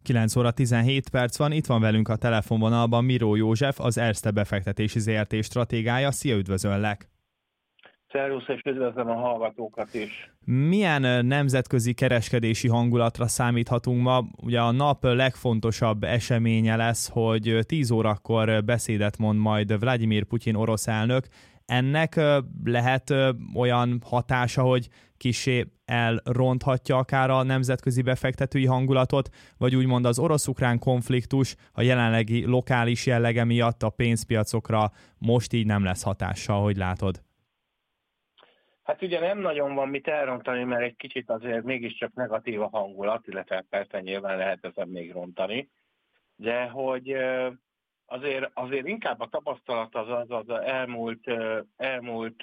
9 óra 17 perc van, itt van velünk a telefonvonalban Miró József, az Erste befektetési ZRT stratégája. Szia, üdvözöllek! Szervusz, és üdvözlöm a hallgatókat is! Milyen nemzetközi kereskedési hangulatra számíthatunk ma? Ugye a nap legfontosabb eseménye lesz, hogy 10 órakor beszédet mond majd Vladimir Putyin orosz elnök. Ennek lehet olyan hatása, hogy kissé elronthatja akár a nemzetközi befektetői hangulatot, vagy úgymond az orosz-ukrán konfliktus a jelenlegi lokális jellege miatt a pénzpiacokra most így nem lesz hatással, hogy látod? Hát ugye nem nagyon van mit elrontani, mert egy kicsit azért mégiscsak negatív a hangulat, illetve persze nyilván lehet ezen még rontani, de hogy azért inkább a tapasztalat az elmúlt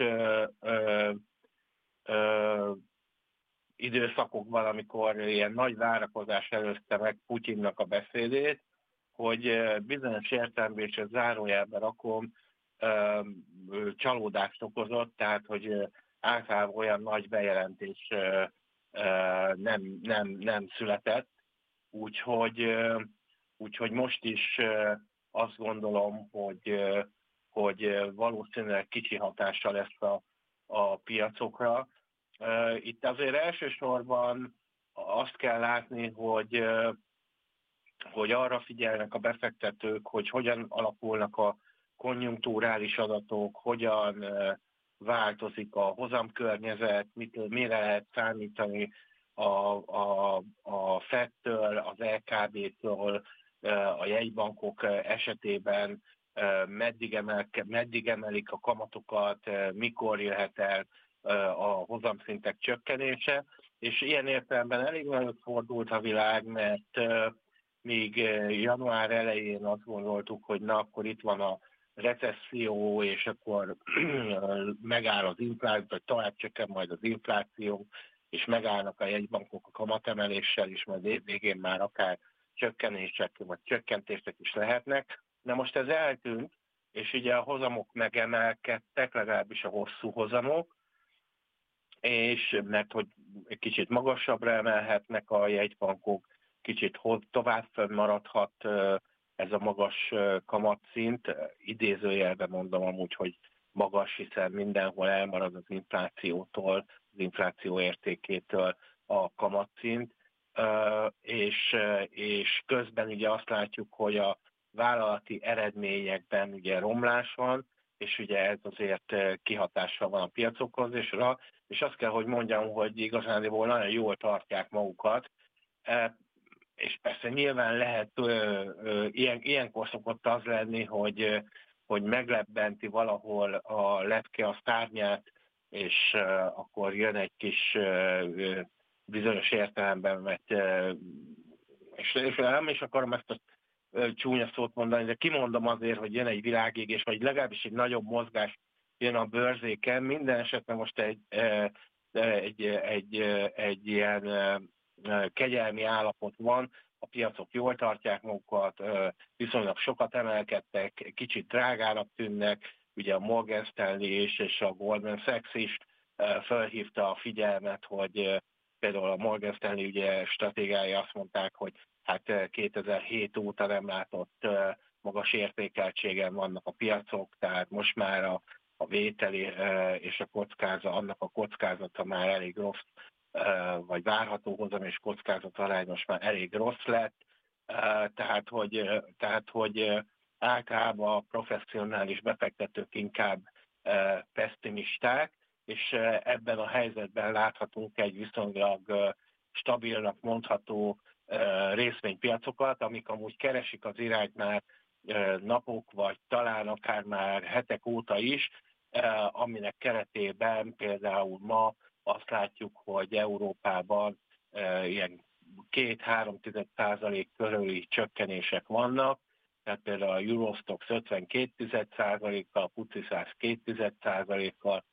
időszakokban, amikor ilyen nagy várakozás előzte meg Putyinnak a beszédét, hogy bizonyos értelemben, és ez zárójelben rakom, csalódást okozott, tehát hogy általában olyan nagy bejelentés nem született, úgyhogy most is azt gondolom, hogy valószínűleg kicsi hatása lesz a piacokra. Itt azért elsősorban azt kell látni, hogy arra figyelnek a befektetők, hogy hogyan alakulnak a konjunkturális adatok, hogyan változik a hozamkörnyezet, mire lehet számítani a Fed-től, az LKB-től, a jegybankok esetében, meddig emelik a kamatokat, mikor jöhet el a hozamszintek csökkenése, és ilyen értelemben elég nagyot fordult a világ, mert még január elején azt gondoltuk, hogy na, akkor itt van a recesszió, és akkor megáll az infláció, vagy tovább csökken majd az infláció, és megállnak a jegybankok a kamatemeléssel, és majd végén már akár csökkenések, vagy csökkentések is lehetnek. Na most ez eltűnt, és ugye a hozamok megemelkedtek, legalábbis a hosszú hozamok, és mert hogy egy kicsit magasabbra emelhetnek a jegybankok, kicsit tovább fönnmaradhat ez a magas kamatszint, idézőjelben mondom amúgy, hogy magas, hiszen mindenhol elmarad az inflációtól, az infláció értékétől a kamatszint, és közben ugye azt látjuk, hogy a vállalati eredményekben ugye romlás van, és ugye ez azért kihatással van a piacokhoz, és azt kell, hogy mondjam, hogy igazándiból nagyon jól tartják magukat, és persze nyilván lehet, ilyenkor szokott az lenni, hogy meglebbenti valahol a lepke a szárnyát, és akkor jön egy kis bizonyos értelemben, mert és nem is akarom ezt a csúnya szót mondani, de kimondom azért, hogy jön egy világégés, vagy legalábbis egy nagyobb mozgás jön a bőrzéken. Minden esetben most egy ilyen kegyelmi állapot van, a piacok jól tartják magukat, viszonylag sokat emelkedtek, kicsit drágának tűnnek, ugye a Morgan Stanley és a Goldman Sachs is felhívta a figyelmet, hogy például a Morgan Stanley ugye stratégiái azt mondták, hogy hát 2007 óta nem látott magas értékeltségen vannak a piacok, tehát most már a vételi és annak a kockázata már elég rossz, vagy várható hozam és kockázat arány most már elég rossz lett, tehát hogy általában a professzionális befektetők inkább pessimisták, és ebben a helyzetben láthatunk egy viszonylag stabilnak mondható részvénypiacokat, amik amúgy keresik az irányt már napok, vagy talán akár már hetek óta is, aminek keretében például ma azt látjuk, hogy Európában ilyen 2-3% körüli csökkenések vannak, tehát például a Eurostoxx 52%-kal, a FTSE 100 2%-kal,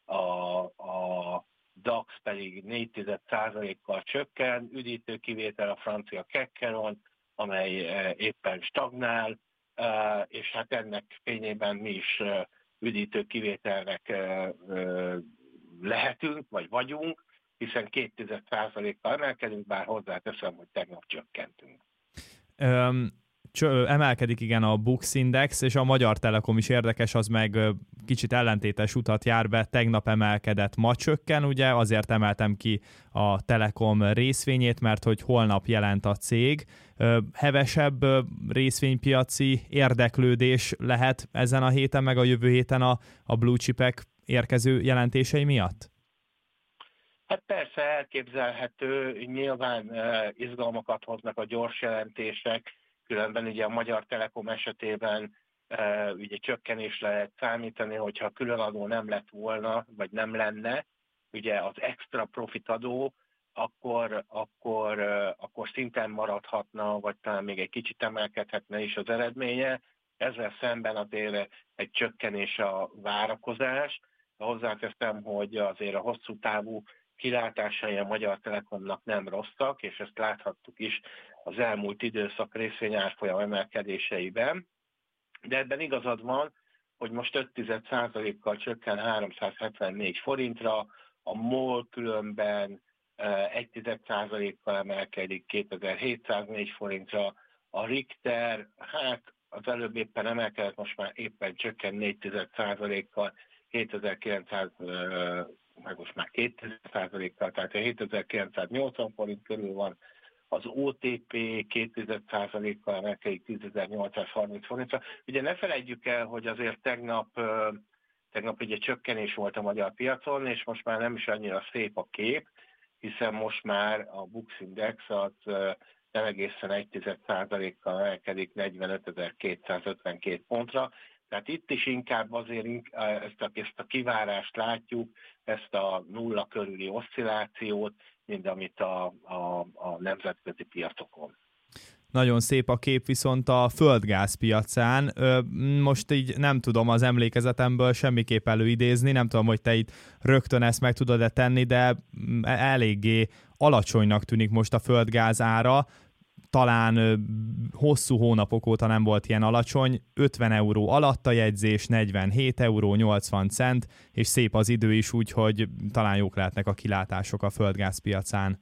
a DAX pedig 4%-kal csökken, üdítő kivétel a francia CAC-on, amely éppen stagnál, és hát ennek fényében mi is üdítő kivételnek lehetünk, vagy vagyunk, hiszen 2%-kal emelkedünk, bár hozzáteszem, hogy tegnap csökkentünk. Emelkedik igen a Bux Index, és a Magyar Telekom is érdekes, az meg kicsit ellentétes utat jár be, tegnap emelkedett, ma csökken, ugye, azért emeltem ki a Telekom részvényét, mert hogy holnap jelent a cég. Hevesebb részvénypiaci érdeklődés lehet ezen a héten, meg a jövő héten a blue chipek érkező jelentései miatt? Hát persze elképzelhető, nyilván izgalmakat hoznak a gyors jelentések, különben ugye a Magyar Telekom esetében ugye csökkenés lehet számítani, hogyha a különadó nem lett volna, vagy nem lenne, ugye az extra profit adó, akkor szinten maradhatna, vagy talán még egy kicsit emelkedhetne is az eredménye. Ezzel szemben azért egy csökkenés a várakozás. Hozzáteszem, hogy azért a hosszú távú kilátásai a Magyar Telekomnak nem rosszak, és ezt láthattuk is az elmúlt időszak részvényárfolyam emelkedéseiben. De ebben igazad van, hogy most 5,1%-kal csökken 374 forintra, a MOL különben 1,1%-kal emelkedik 2704 forintra, a Richter, hát az előbb éppen emelkedett, most már éppen csökken 4,1%-kal 7900, meg most már 2,1%-kal, tehát 7980 forint körül van, az OTP 2,1%-kal emelkedik 10.830 forintra. Ugye ne felejtjük el, hogy azért tegnap ugye csökkenés volt a magyar piacon, és most már nem is annyira szép a kép, hiszen most már a Bux Index az nem egészen 1,1%-kal emelkedik 45.252 pontra. Tehát itt is inkább azért ezt a kivárást látjuk, ezt a nulla körüli oszcillációt, mint amit a nemzetközi piacokon. Nagyon szép a kép viszont a földgáz piacán. Most így nem tudom az emlékezetemből semmiképp előidézni, nem tudom, hogy te itt rögtön ezt meg tudod-e tenni, de eléggé alacsonynak tűnik most a földgáz ára. Talán hosszú hónapok óta nem volt ilyen alacsony, 50 euró alatt a jegyzés, 47 euró 80 cent, és szép az idő is, úgyhogy talán jók lehetnek a kilátások a földgáz piacán.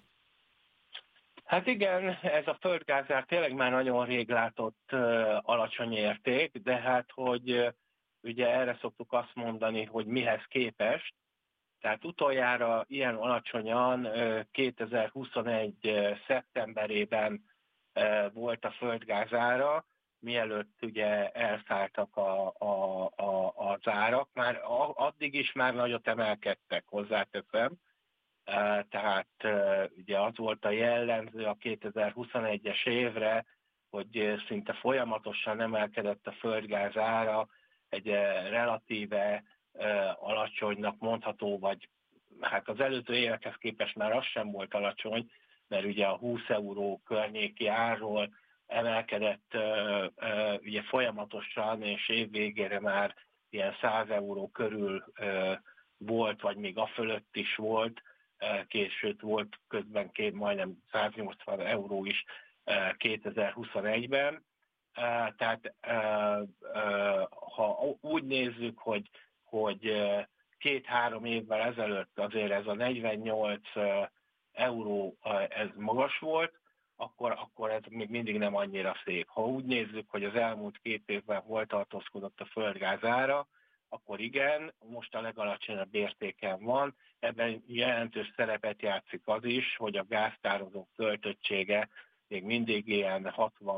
Hát igen, ez a földgázár tényleg már nagyon rég látott alacsony érték, de hát, hogy ugye erre szoktuk azt mondani, hogy mihez képest. Tehát utoljára ilyen alacsonyan 2021. Szeptemberében volt a földgázára, mielőtt ugye elszálltak az árak. Már addig is már nagyot emelkedtek, hozzáteszem. Tehát ugye az volt a jellemző a 2021-es évre, hogy szinte folyamatosan emelkedett a földgáz ára, egy relatíve alacsonynak mondható, vagy hát az előző évekhez képest már az sem volt alacsony, mert ugye a 20 euró környéki árról emelkedett ugye folyamatosan, és év végére már ilyen 100 euró körül volt, vagy még a fölött is volt, később volt közben majdnem 180 euró is 2021-ben. Tehát ha úgy nézzük, hogy 2-3 évvel ezelőtt azért ez a 48 euró ez magas volt, akkor ez még mindig nem annyira szép. Ha úgy nézzük, hogy az elmúlt 2 évben hol tartózkodott a földgáz ára, akkor igen, most a legalacsonyabb értéken van. Ebben jelentős szerepet játszik az is, hogy a gáztározók töltöttsége még mindig ilyen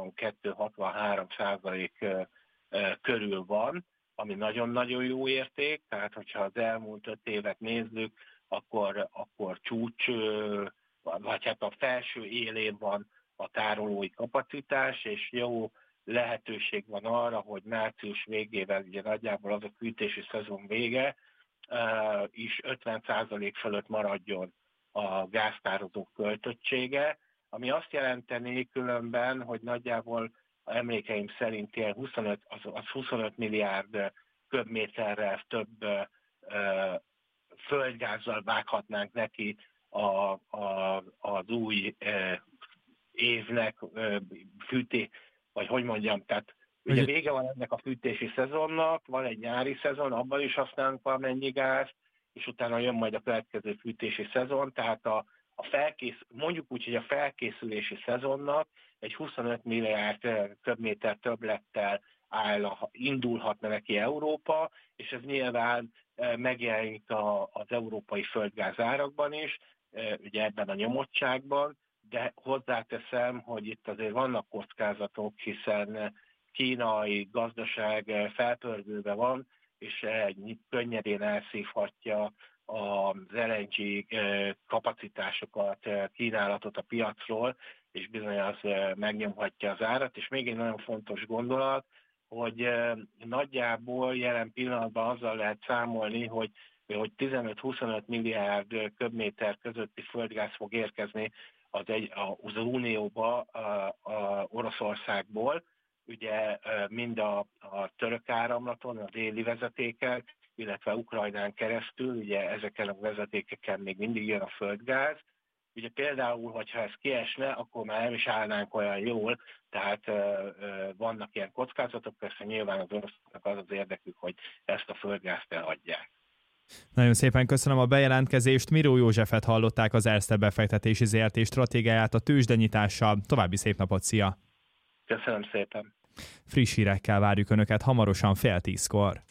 62-63% körül van, ami nagyon-nagyon jó érték, tehát hogyha az elmúlt 5 évet nézzük, akkor csúcs, vagy hát a felső élén van a tárolói kapacitás, és jó lehetőség van arra, hogy március végével, ugye nagyjából az a fűtési szezon vége, is 50% fölött maradjon a gáztározók költöttsége, ami azt jelenteni különben, hogy nagyjából emlékeim szerint ilyen 25 milliárd köbméterrel több földgázzal vághatnánk neki az új évnek vagy hogy mondjam, tehát ugye vége van ennek a fűtési szezonnak, van egy nyári szezon, abban is használunk valamennyi gáz, és utána jön majd a következő fűtési szezon, tehát mondjuk úgy, hogy a felkészülési szezonnak egy 25 milliárd köbméter többlettel indulhatna neki Európa, és ez nyilván megjelenik az európai földgáz árakban is, ugye ebben a nyomottságban, de hozzáteszem, hogy itt azért vannak kockázatok, hiszen kínai gazdaság felpörgőbe van, és könnyedén elszívhatja az LNG kapacitásokat, kínálatot a piacról, és bizony az megnyomhatja az árat. És még egy nagyon fontos gondolat, hogy nagyjából jelen pillanatban azzal lehet számolni, hogy 15-25 milliárd köbméter közötti földgáz fog érkezni az Unióba Oroszországból, ugye mind a török áramlaton, a déli vezetéken, illetve Ukrajnán keresztül, ugye ezeken a vezetékeken még mindig jön a földgáz. Ugye például, hogyha ez kiesne, akkor már nem is állnánk olyan jól, tehát vannak ilyen kockázatok, persze nyilván az oroszoknak az az érdekük, hogy ezt a földgázt eladják. Nagyon szépen köszönöm a bejelentkezést. Miró Józsefet hallották, az Erste befektetési ZRT stratégiáját a tőzsdenyitással. További szép napot, szia! Köszönöm szépen! Friss hírekkel várjuk Önöket hamarosan 9:30-kor.